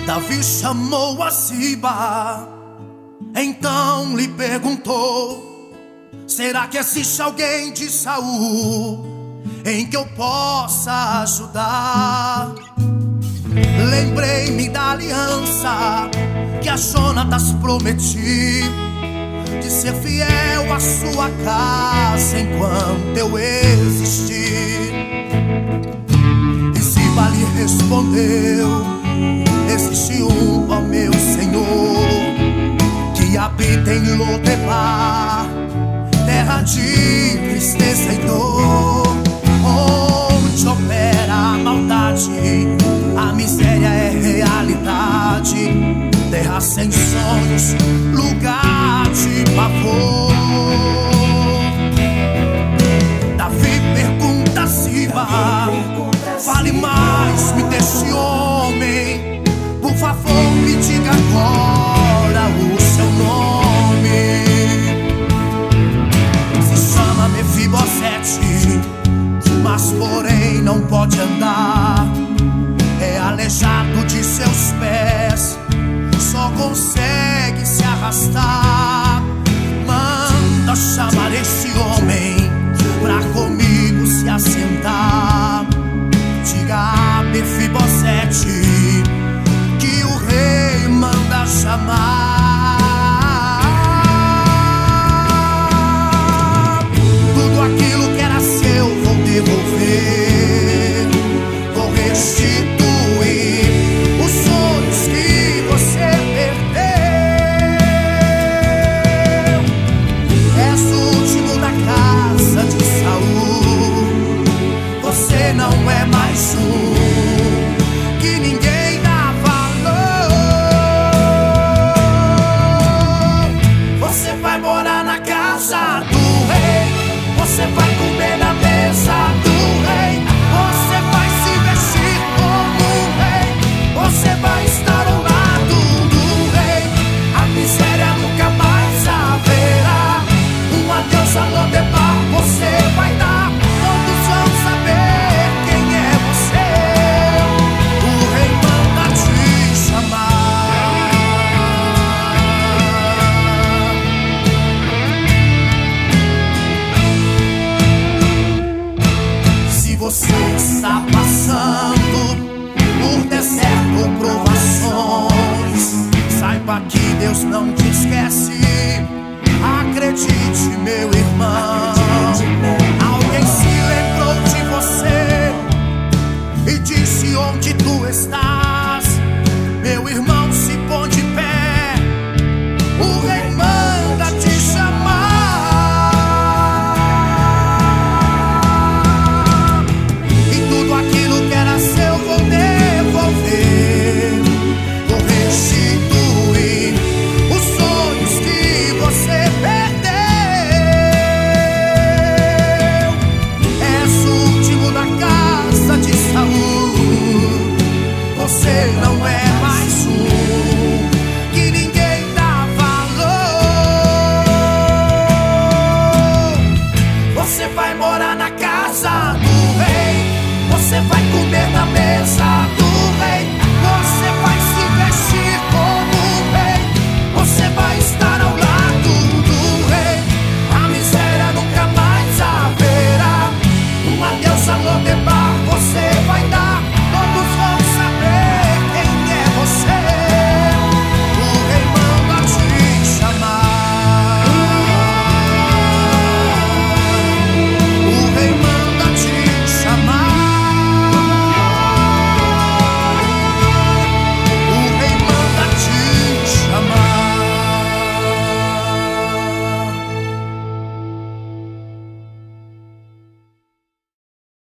Davi chamou a Ziba, então lhe perguntou: será que existe alguém de Saul em que eu possa ajudar? Lembrei-me da aliança que a Jonatas prometi, de ser fiel à sua casa enquanto eu existir. E Ziba lhe respondeu: existe ó meu Senhor, que habita em Lodebar, terra de tristeza e dor, onde opera a maldade, a miséria é realidade, terra sem sonhos, lugar de pavor. Davi pergunta a Ziba: fale mais, me desse homem, por favor me diga agora o seu nome. Se chama Mefibosete, mas porém não pode andar, é aleijado de seus pés, só consegue se arrastar. Manda chamar esse homem pra comigo se assentar. Diga a Mefibosete que o rei manda chamar. Tudo aquilo que era seu vou devolver, vou restituir os sonhos que você perdeu. És o último da casa de Saul, você não é mais um.